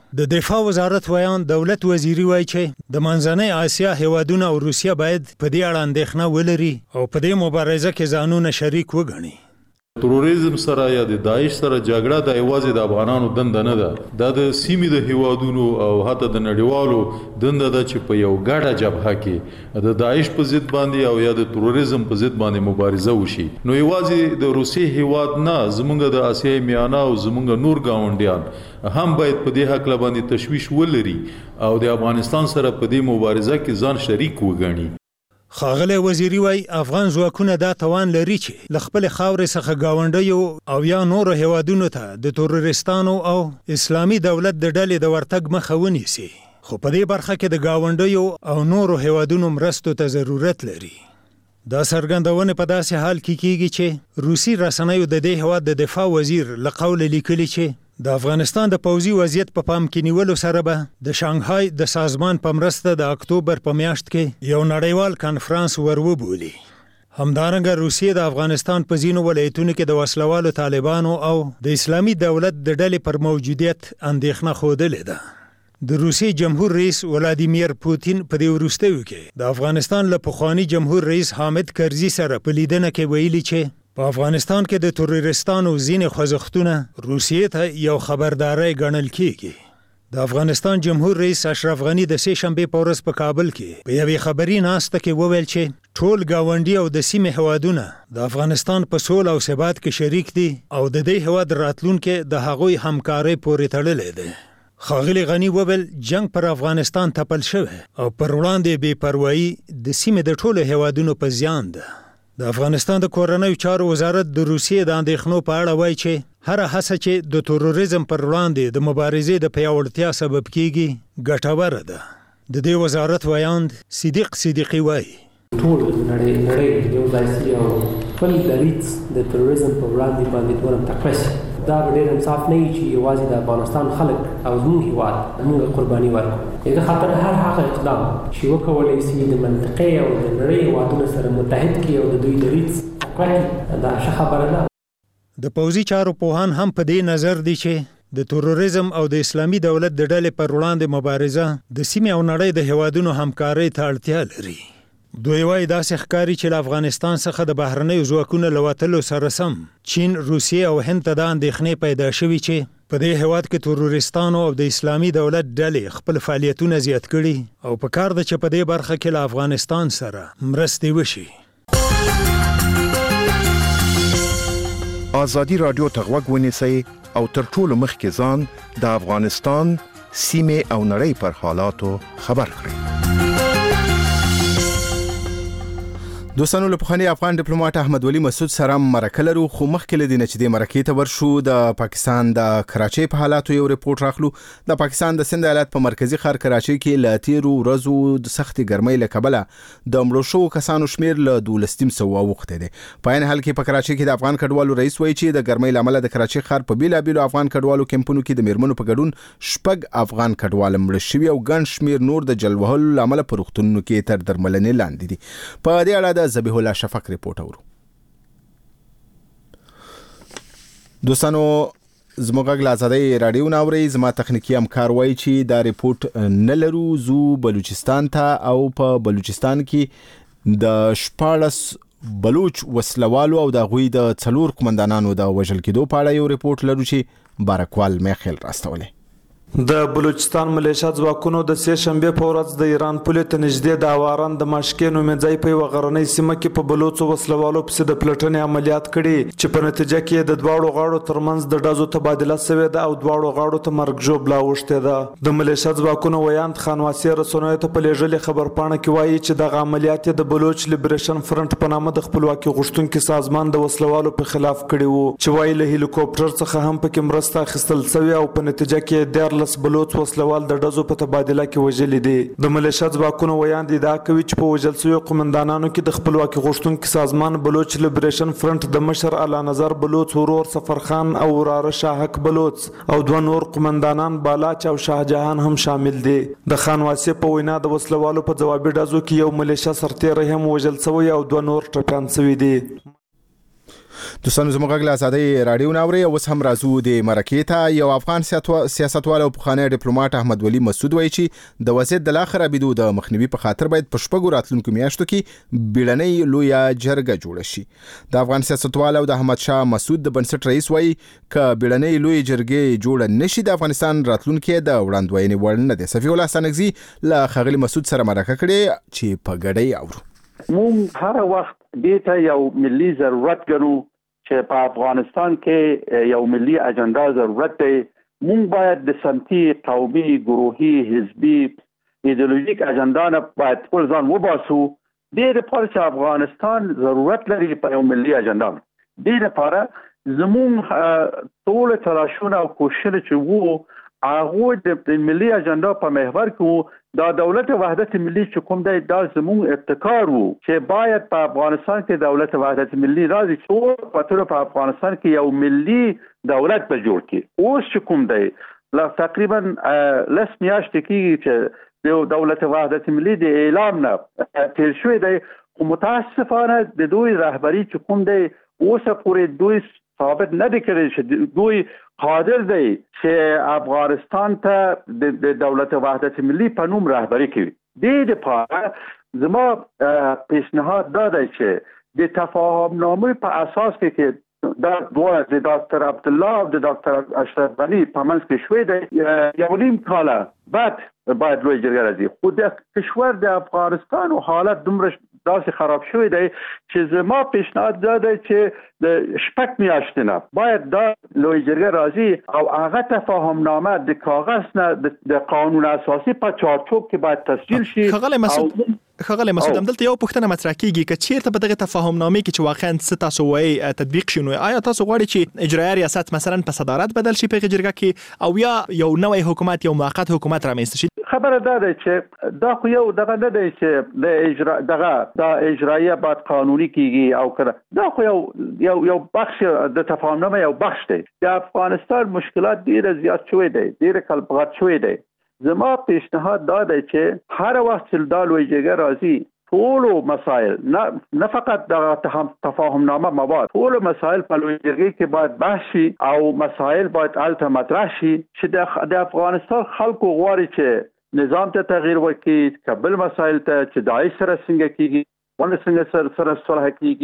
د دفاع وزارت ویان دولت وزیری وایي چې د منځنۍ آسیا هیوادونه او روسیه باید په دې اړه اندېښنه ولري او په دې مبارزه کې ځانونه شریک وګڼي. تروریزم سره یا د داعش سره جګړه د ایوازي د افغانانو دنده نه ده، دا د سیمې د هیوادونو او حتی د نړیوالو دنده ده چې په یو ګډه جبهه کې د داعش په ضد باندې او یا د تروریزم په ضد باندې مبارزه وشي. نو ایوازي د روسي هیواد نه زمونږ د آسیای میانه او زمونږ نور گاونډیان هم باید په دې حق باندې تشویش ولري او د افغانستان سره په دې مبارزه کې ځان شریک وګڼي. ښاغلی وزیری وایي افغان ځواکونه دا توان لري چې له خپلې خاورې څخه ګاونډیو او یا نورو هیوادونو ته د تروریستانو او اسلامي دولت د ډلې د ورتګ مخه ونیسي، خو په دې برخه کې د ګاونډیو او نورو هیوادونو مرستو ته ضرورت لري. دا څرګندونه په داسې حال کې کیږي چې روسي رسنیو د دې هیواد د دفاع وزیر له قوله لیکلي چې د افغانستان د پوځي وضعیت په پام کې نیولو سره به د شانګهای د سازمان په مرسته د اکتوبر په میاشت کې یو نړیوال کانفرنس وروبولي. همدارنګه روسیه د افغانستان په ځینو ولایتونو کې د وسلوالو طالبانو او د اسلامي دولت د ډلې پر موجودیت اندېښنه ښودلې ده. د روسیې جمهور رئیس ولادیمیر پوتین په دې وروستیو کې د افغانستان له پخواني جمهور رئیس حامد کرزي سره په لیدنه کې ویلي چې په افغانستان کې د تروریستانو ځینې خوځښتونه روسیې ته یو خبرداري ګڼل کیږي. د افغانستان جمهور رئیس اشرف غني د سه شنبه په ورځ په کابل کې په یوې خبري ناسته کې وویل چې ټول گاونډي او د سیمې هوادونه د افغانستان په سول او ثبات کې شریک دي او د دې هواد راتلونکي د هغوی همکاري پورې تړلې ده. ښاغلی غني وویل جنگ پر افغانستان تپل شوی او پر وړاندې بې پروایي د سیمې د ټولو هوادونو په زیان ده. د افغانستان د کورنیو چارو وزارت د روسیې د اندېښنو په اړه وایي چې هر هڅه چې د تروریزم پر وړاندې د مبارزې د پیاوړتیا سبب کیږي ګټوره ده. د دې وزارت ویاند صدیق صدیقي وایي ټول نړۍ یو ځای سي او خپل دریځ د تروریزم په وړاندې باندې ورم تکړه دا ډېر انصاف نه وي چې یوازې د افغانستان خلک او زموږ هیواد موږ قرباني ورکړو. د خاطر هر هغه اقدام چې وکولی سي د منطقې او د نړۍ هیوادونو سره متحد کړي او د دوی دریځ تقویه کړي دا ښه خبره ده. د پوځي چارو پوهان هم په دې نظر دي چې د تروریزم او د اسلامي دولت د ډلې پر وړاندې مبارزه د سیمې او نړۍ د هیوادونو همکارۍ ته اړتیا لري. دوی وایي داسې ښکاري چې له افغانستان څخه د بهرنیو ځواکونو له وتلو سره سم چین، روسیې او هند ته دا اندېښنې پیدا شوي چې په دې هیواد کې تروریستانو او د اسلامي دولت ډلې خپل فعالیتونه زیات کړي او په کار ده چې په دې برخه کې له افغانستان سره مرستې وشي. ازادي رادیو ته غوږ ونیسئ او تر ټولو مخکې ځان د افغانستان سیمې او نړۍ پر حالاتو خبر کړئ. دوستانو له پخواني افغان ډیپلوماټ احمد ولي مسعود سره مرکه لرو، خو مخکې له دې نه چې د مرکې ته ورشو د پاکستان د کراچۍ په حالاتو یو ریپورت راخلو. د پاکستان د سند ایالت په مرکزی ښار کراچۍ کې له تیرو ورځو د سختې ګرمۍ له کبله د مړو شوو کسانو شمیر له 1200 اوښتی دی. په عین حال کې په کراچۍ کې د افغان کډوالو رئیس وایي چې د ګرمۍ له امله د کراچۍ ښار په بیلابیلو افغان کډوالو کیمپونو کې د میرمنو په ګډون 6 افغان کډوال مړه شوي او ګڼ شمیر نور د جل وهلو له امله په روغتونونو کې تر درملنې لاندې دي. په دې اړه د ذبیح الله شفق ریپورت اورو. دوستانو زموږ غږ آزادۍ رادیو ناوري زما تخنیکی همکار وایي چې دا ریپورت نه لرو. زو بلوچستان ته او په بلوچستان کې د 14 بلوچ وسلوالو او د غوی د 4 قومندانانو د وژل کېدو په اړه یو ریپورت لرو چې بارکوال میخیل راستولې. د بلوچستان ملیشیا ځواکونو د سه شنبه په ورځ د ایران پولې ته نږدې د اواران د ماشکینو مځای په غرنۍ سیمه کې په بلوچو وسلوالو په د پلټنې عملیات کړي چې په نتیجه کې د دواړو غاړو ترمنځ د ډزو تبادله شوې ده او دواړو غاړو ته مرګ ژوبله اوښتې ده. د ملیشیا ځواکونو ویاند خانواسي رسنیو ته په لېږلې خبرپاڼه کې وایي چې دغه عملیات د بلوچ لیبریشن فرنٹ په نامه د خپلواکي غوښتونکي سازمان د وسلوالو په خلاف کړي وو چې وایي له هلیکوپټر څخه هم پکې مرسته اخیستل شوې او په نتیجه کې بلوچ وسلوال د ډزو په تبادله کې وژلي دي. د ملیشیا ځواکونو ویاند ادعا کوي چې په وژل شویو قومندانانو کې د خپلواکي غوښتونکي سازمان بلوچ لیبریشن فرنٹ د مشر اعلی نظر بلوچ ورور سفرخان او وراره شاهک بلوچ او 2 نور قومندانان بالاچ او شاهجهان هم شامل دي. د خانواسي په وینا د وسلوالو په جوابي ډزو کې یو ملیشیا سرتیری هم وژل شوی او 2 نور ټپیان شوي دي. دوستانو زموږ غږ له ازادۍ رادیو ناوري اوس هم راځو د مرکې ته. یو افغان سیاستوال او پخوانی ډیپلوماټ احمد ولی مسعود وایي چې د وضعیت د لا خرابېدو د مخنیوي په خاطر باید په شپږو راتلونکو میاشتو کې بیړنۍ لویه جرګه جوړه شي. د افغان سیاستوال او د احمد شاه مسعود د بنسټ رئیس وایي که بیړنۍ لویه جرګه جوړه نشي د افغانستان راتلونکي د وړاندوینې وړ نه دی. صفی الله سانګزي له ښاغلي مسعود سره مرکه کړې چې په ګډه اورو. مونږ هر وخت دې ته یو ملي ضرورت ګڼو چې په افغانستان کې یو ملي اجنډا ضرورت دی. مونږ باید د سمتي، قومي، ګروهي، حزبي، ایدئولوژیک اجنډا نه باید خپل ځان وباسو. دې لپاره چې افغانستان ضرورت لري په یو ملي اجنډا. دې لپاره زموږ ټول تلاشونه او کوششونه چې وو هغه د ملي اجنډا په محور کې دا دولت وحدت ملي چې کوم دی دا زموږ ابتکار وو چې باید په افغانستان کې دولت وحدت ملي راځي چې په افغانستان کې یو ملي دولت به جوړ کړي. اوس چې کوم دی تقریبا 10 میاشتې کېږي چې د دولت وحدت ملي د اعلان نه تیر شوی دی، خو متاسفانه د دوی رهبری چې کوم دی اوسه پورې دوی ثابت نه دي کړی چې دوی قادر دی چې افغانستان ته د دولت وحدت ملي په نوم رهبری کوي. دې لپاره زما پیشنهاد دا دی چې د تفاهم نامې په اساس کې دا دوه د ډاکټر عبدالله او د ډاکټر اشرف غني په منځ کې شوی دی یو نیم کاله بعد باید لوی جرګه راځي. خو د کشور د افغانستان او حالت دومره داسې خراب شوی دی چې زما پیشنهاد دا دی چې د شپږ میاشتې نه باید دا لوی جرګه راځي او هغه تفاهم نامه د کاغذ نه د قانون اساسي په چارچوب کې باید تسجیل شي. ښاغلی مسعود همدلته یو پوښتنه مطرح کیږي که چیرته په دغه تفاهم نامې کې چې واقعا څه تاسو وایي تطبیق شي، نو آیا تاسو غواړئ چې اجرایي ریاست مثلا په صدارت بدل شي په جرګه کې او یا یو نوی حکومت یو موقت حکومت رامنځته شي؟ خبره دا ده چې دا خو یو دغه نه دی چې د اجرایه باید قانوني کیږي او کړه دا خو یو بخش د تفاهم نامه یو بخش دی. د افغانستان مشکلات ډیر زیات شوی دی، ډیر کلبغت شوی دی. زما پیشنهاد دا دی چې هر وخت چې دا لوی جرګه راځي ټول مسائل نه فقط د تفاهم نامه مواد، ټول مسائل په لوی جرګه کې باید بحث شي او مسائل باید الته مطرح شي چې د افغانستان خلکو غواړي چې نظام ته تغییر ورکړي، کابل مسائل ته چې داعش سره څنګه کیږي څنګه سره صلح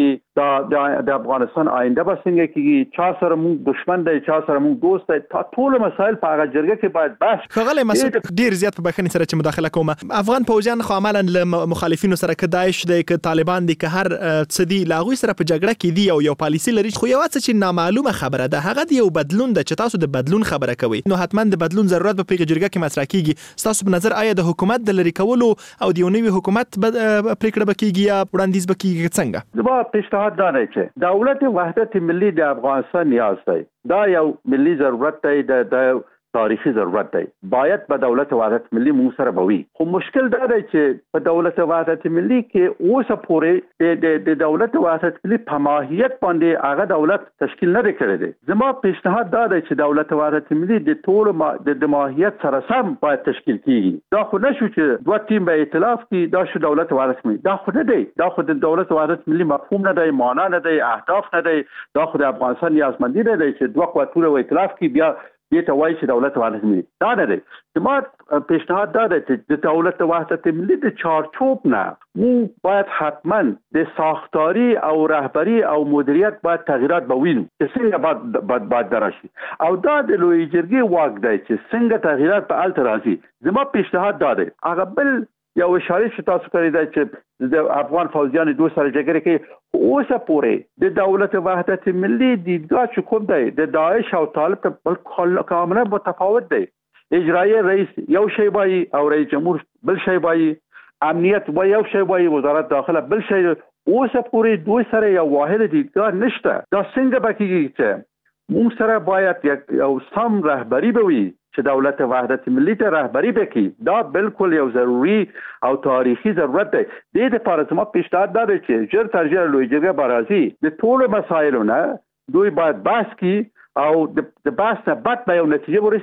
کیږي، د افغانستان آینده به څنګه کیږي، چا سره موږ دشمن دی چا سره موږ دوست دی، ټول مسائل په هغه جرګه کې باید بحث. ښاغلی مسعود ډیر زیات په بخښنې سره چې مداخله کوم، افغان پوځیان خو عملاً له مخالفینو سره که داعش دی که طالبان دي که هر څه دي له هغوی سره په جګړه کې دي او یو پالیسي لري، خو یو څه چې نامعلومه خبره ده هغه د یو بدلون ده چې تاسو د بدلون خبره کوئ، نو حتما د بدلون ضرورت به په جرګه کې مطرح کیږي. ستاسو په نظر آیا د حکومت د لرې کولو او د یو نوي حکومت پریکړه به کیږي یا وړاندیز به کیږي څنګه؟ زما پیشنهاد دا دی چې دولت وحدت ملي د افغانستان نیاز دی، دا یو ملي ضرورت دی، د تاریخي ضرورت دی، باید په دولت وحدت ملي موږ سره به وي. خو مشکل دا دی چې په دولت وحدت ملي کې اوسه پورې د دولت وحدت ملي په ماهیت باندې هغه دولت تشکیل نه کړی دی. زما پیشنهاد دا دی چې دولت وحدت ملي د ټول د ماهیت سره سم باید تشکیل کیږي. دا خو نشو چې دوه ټیم به ائتلاف کړي دا شو دولت وحدت ملي، دا خو نه دی، دا خو د دولت وحدت ملي مفهوم نه دی، معنا نه دی، اهداف نه دی، دا خو د افغانستان نیازمندي نه دی چې دوه قوتونه ائتلاف کړي بیا دې ته وایي چې دولت وحدت ملي. دا نه دی. زما پیشنهاد دا دی چې د دولت وحدت ملي د چارچوب نه موږ باید حتما د ساختاری او رهبری او مدیریت باید تغییرات به وینو چې څنګه باید درشي او دا د لوی جرګې واک دی چې څنګه تغییرات په الته راځي. زما پیشنهاد دا دی. هغه بل یو اشاره چې تاسو کړی دی چې د افغان فوجیان دوه سره جګړه کې اوسه پورې د دولت وحدت ملي دیدګاه چې کوم دی د داعش او طالب ته کاملا متفاوت دی. اجرایي رئیس یو شی وایي او رئیس جمهور بل شی وایي، امنیت یو شی وایي، وزارت داخله بل شی. اوسه پورې دوی سره یو واحد دیدګاه نشته. دا څنګه به کېږي چې موږ سره باید یو سم رهبري به وي چې دولت وحدت ملي ته رهبري وکړي. دا بالکل یو ضروري او تاریخي ضرورت دی. دې لپاره زما پیشنهاد دا دی چې ژر تر ژره لوی جرګه به راځي، د ټولو مسایلو نه دوی باید بحث کړي او د بحث نه بعد به یو نتیجه ورسي چې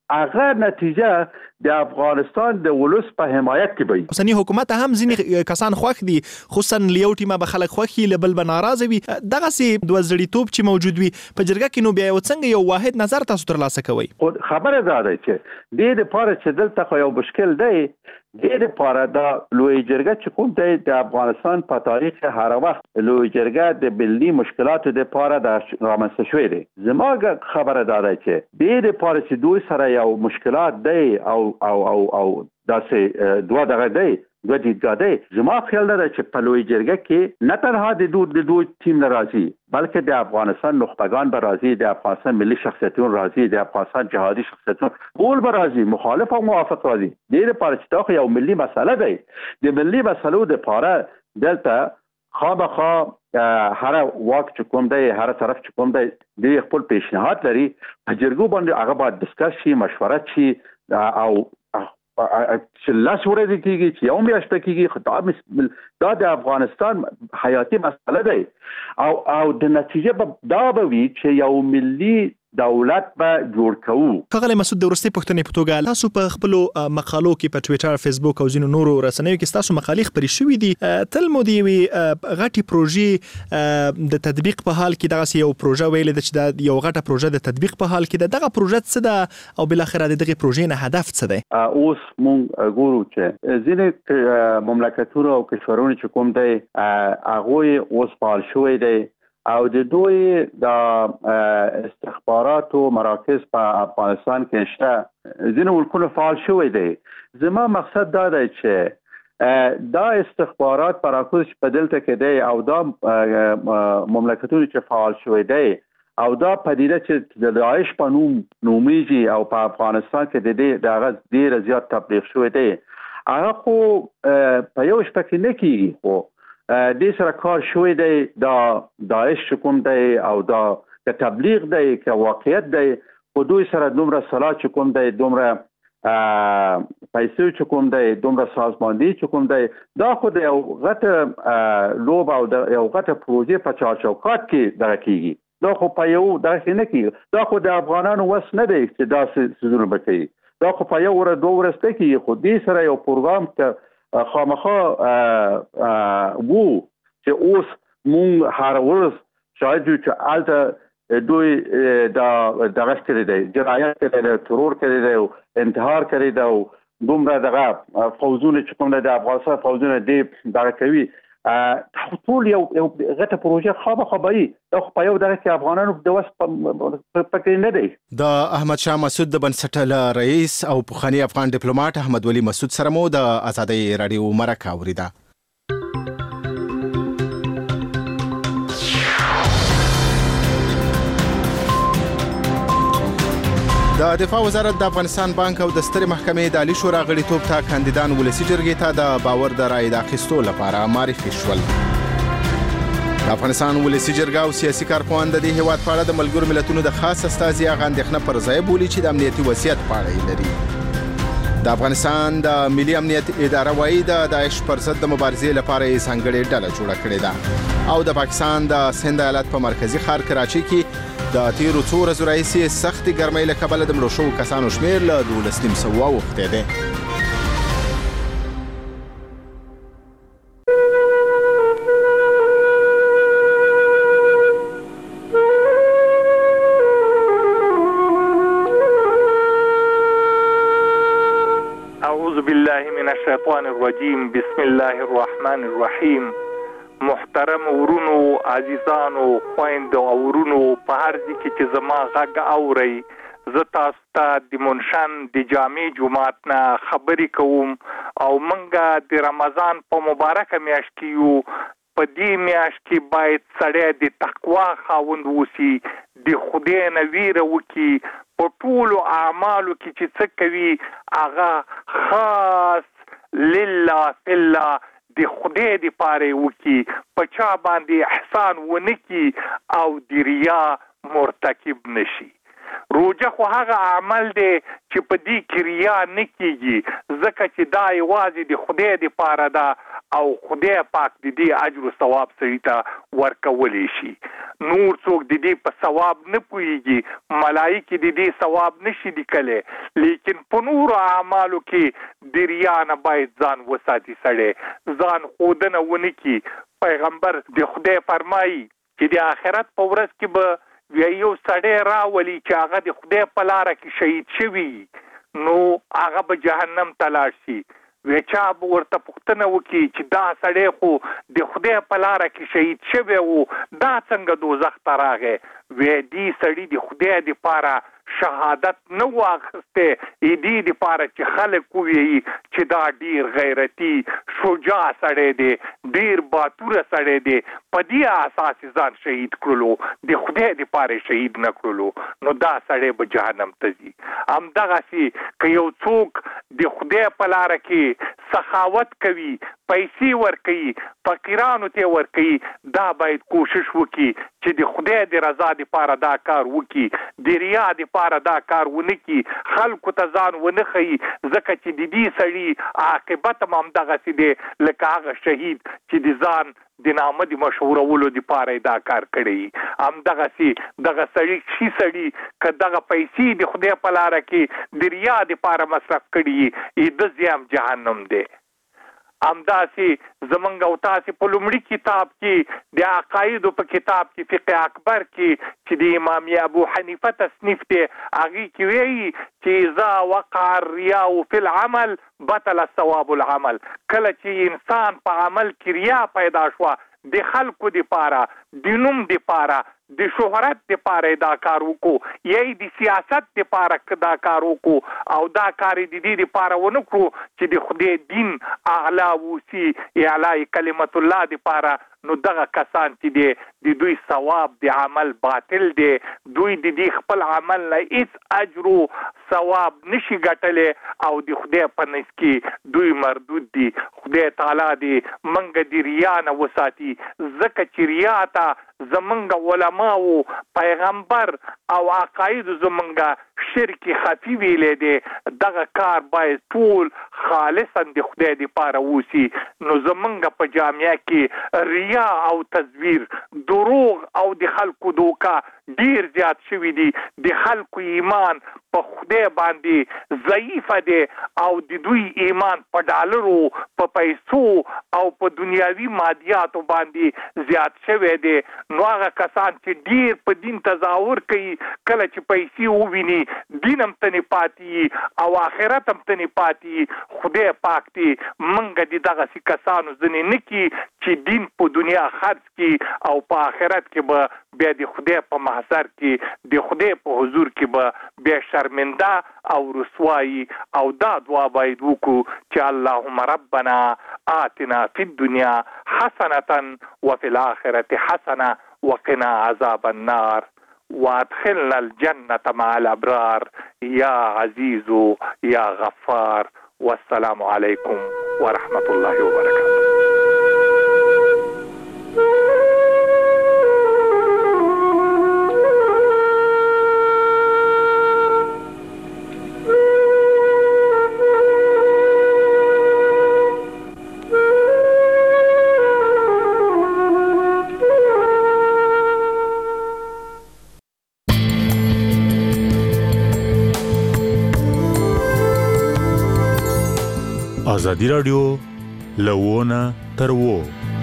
هغه نتیجه د افغانستان د ولس په حمایت کې وي. اوسنی حکومت هم ځینې کسان خوښ دي، خصوصا لیو ټیمه به خلک خوښي لبل به ناراضه وي. دغه سي د وزړیتوب چې موجود وي په جرګه کې، نو بیا څنګه یو واحد نظر تاسو ترلاسه کوئ؟ خبره ده چې د لپاره چې دلته یو مشکل دی، د لپاره دا لوی جرګه چې کوم دی د افغانستان په تاریخ هر وخت لوی جرګه د ملي مشکلاتو د لپاره د رامنځته شوې دي. زموږ خبره ده چې د لپاره چې دوی سره یو مشکلات دی او داسې دوه دغه دی دوه دیدګاه دی. زما خیال ده چې په لوی جرګه کې نه تنها د دوی ټیم نه راځي، بلکې د افغانستان نخبگان به راځي، د افغانستان ملي شخصیتون راځي، د افغانستان جهادي شخصیتون ټول به راځي، مخالف او موافق راځي. د لپاره چې دا یو ملي مسله دی. د ملي مسلو د لپاره دلته خامخا هر واک چې کوم دی، هر طرف چې کوم دی، د خپل پیشنهاد لري. په جرګو باندې هغه باید ډسکس شي، مشوره شي او چې لاس ورځي کېږي چې یو میاشت کېږي. دا د افغانستان حیاتي مسله دی او د نتیجه دا به وي چې یو ملي دولت به جوړ کوو. ښاغلی مسعود، د وروستۍ پوښتنې په توګه تاسو په خپلو مقالو کې په ټویټر، فیسبوک او ځینو نورو رسنیو کې ستاسو مقالې خپرې شوې دي. تل مو د یوې غټې پروژې د تطبیق په حال کې دغسې یو پروژه ویلې ده چې دا یو غټه پروژه د تطبیق په حال کې ده. دغه پروژه څه ده او بالاخره د دغې پروژې نه هدف څه دی؟ اوس مونږ ګورو چې ځینې مملکتونه او کشورونه چې کوم دی هغوی اوس فعال شوی دی او د دوی د استخباراتو مراکز په افغانستان کې شته. ځینې ملکونه فعال شوی دی. زما مقصد دا دی چې دا استخبارات مراکز په دلته کې دی او دا مملکتونه چې فعال شوی دی او دا پدیده چې د داعش په نوم نومیږي او په افغانستان کې د هغه ډېر زیات تبلیغ شوی دی، هغه خو په یو شپه کې نه کېږي. خو دې سره کار شوی دی، دا داعش کوم دی او دا تبلیغ دی که واقعیت دی، خو دوی سره دومره سلاح چې کوم دی، دومره پیسې چې کوم دی، دومره سازماندهي چې کوم دی، دا خو د یو غټه لوب او د یو غټه پروژې په چارچوکات کې دغه کېږي. دا خو په یو دغه نه کېږي. دا خو د افغانانو وس نه دی چې داسې څیزونه به کوي. دا خو په یو ورځ دوه ورځ نه کېږي. خو دې سره یو پروګرام که خامخا وو چې اوس مونږ هر ورځ شاید چې هلته دوی دغه کړی دی، جنایت کړی دی، ترور کړی دی، انتحار کړی دی او دومره دغه فوجونه چې کوم د افغانستان فوجونه دې دغه کوي. ټول یو غټه پروژه خامخا به وي. دا خو په یو دغه کې افغانانو د وس پکې نه دی. د احمد شاه مسعود د بنسټ رئیس او پخوانی افغان ډیپلوماټ احمد ولي مسعود سره مو د آزادۍ رادیو مرکه اوریده. د دفاع وزارت د افغانستان بانک او د سترې محکمې د عالی شورا غړیتوب ته کاندیدان ولسي جرګې ته د باور د رایې د اخیستو لپاره معرفي شول. د افغانستان ولسي جرګه او سیاسي کارپوهان د دې هیواد په اړه د ملګرو ملتونو د خاص استازي هغه اندېښنه پر ځای بولي چې د امنیتي وضعیت په اړه یې لري. د افغانستان د ملي امنیت اداره وايي د داعش پر ضد د مبارزې لپاره یې ځانګړې ډله جوړه کړې ده او د پاکستان د سند ایالت په مرکزي ښار کراچۍ کې د تیرو څو ورځو راهیسې سختې ګرمۍ له کبله د مړو شوو کسانو شمېر له 12.5 واوښتی دی. اعوذ بالله من الشیطان الرجیم. بسم الله الرحمن الرحیم. محترم ورونو، عزیزانو، خویندو او ورونو، په هر ځای کې چې زما غږ اورئ، زه تاسو ته د منشن د جامع جماعت نه خبرې کوم او موږ د رمضان په مبارکه میاشت کې یو. په دې میاشت کې باید سړی د تقوا خاوند اوسي، د خدای نه ویره وکړي، په ټولو اعمالو کې چې څه کوي هغه خاص لله فی الله د خدای د پاره وکي، په چا باندې احسان ونه کی او د ریا مرتکب نشي. روزه خو هغه عمل دی چې په دې کې ریا نه کیږي، ځکه چې دا یوازې د خدای د پاره ده او خدای پاک د دې اجر او ثواب سړي ته ورکولی شي. نور څوک د دې په ثواب نه پوهیږي، ملایکې د دې ثواب نشي لیکلی، لیکن په نورو اعمالو کې د ریا نه باید ځان وساتي، سړی ځان ښودنه ونه کړي. پیغمبر د خدای فرمایي چې د آخرت په ورځ کې به یو سړی راولي چې هغه د خدای په لاره کې شهید شوي، نو هغه به جهنم ته لاړ شي. چا به ورته پوښتنه وکړي چې دا سړی خو د خدای په لاره کې شهید شوی و، دا څنګه دوزخ ته راغی؟ دې سړي د خدای دپاره شهادت نه و اخیستی، دې دپاره چې خلک ووایي چې دا ډېر غیرتي شجاع سړی دی، ډېر باتوره سړی دی، په دې اساس یې ځان شهید کړلو، د خدای دپاره شهید نه کړلو، نو دا سړی به جهنم ته ځي. همدغسې که یو څوک د خدای په لاره کې سخاوت کوي، پیسې ورکوي، فقیرانو ته ورکوي، دا باید کوشش وکړي چې د خدای د رضا دپاره دا کار وکړي، د ریا دپاره دا کار ونه کړي، خلکو ته ځان ونه ښیي، ځکه چې د دې سړي عاقبت هم همدغسې دی لکه هغه شهید چې د ځان د نامه د مشهورولو دپاره دا کار کړی. همدغسې دغه سړي که دغه پیسې د خدای په لاره کې د ریا دپاره مصرف کړي، د ځای هم جهنم دی. همداسې زمونږ او تاسې په لومړي کتاب کې د عقایدو په کتاب کې فقه اکبر کې چې د امام ابو حنیفه تصنیف دی، هغې کې وایي چې اذا وقع الریاء فی العمل بطل ثواب العمل. کله چې انسان په عمل کې ریا پیدا شوه، د خلکو دپاره، د نوم دپاره، د شهرت دپاره دا کار وکړو، یا د سیاست دپاره دا کار وکړو، او دا کار د دې دپاره ونه کړو چې د خدای دین اعلی ووسي، اعلی کلمت الله دپاره، نو دغه کسان چې دی د دوی ثواب د عمل باطل دی، دوی د دې خپل عمل نه هیڅ اجر او ثواب نشي ګټلی، او د خدای په نزد کې دوی مردود دي. خدای تعالی دې موږ د ریا نه وساتي، ځکه چې ریا ته زمونږ علماو، پیغمبر او عقایدو زمونږ شرک خفي ویلی دی. دغه کار باید ټول خالصا د خدای دپاره ووسي. نو زمونږ په جامعه کې ریا او تزویر، دروغ او د خلکو دوکا ډیر زیات شوي دي. د خلکو ایمان په خدای باندې ضعیفه دی، او د دوی ایمان په ډالرو، په پیسو او په دنیاوي مادیاتو باندې زیات شوی دی. نو هغه کسان چې ډیر په دین تظاهر کوي، کله چې پیسې وویني، دین هم تنې پاتې او آخرت هم تنې پاتې. خدای پاک دې موږ د دغسې کسانو ځینې نه کړي چې دین په دنیا خرڅ کړي، او په آخرت کې به بیا د خدای په محضر کې، د خدای په حضور کې به بیا شرمنده او رسوایی. او دا دعا باید وکړو چې اللهم ربنا آتنا فی الدنیا حسنة وفي الآخرة حسنة وقنا عذاب النار وادخلنا الجنة مع الأبرار یا عزیز یا غفار. والسلام علیکم ورحمة الله وبرکاته. ازادي راډیو له ونه تر وو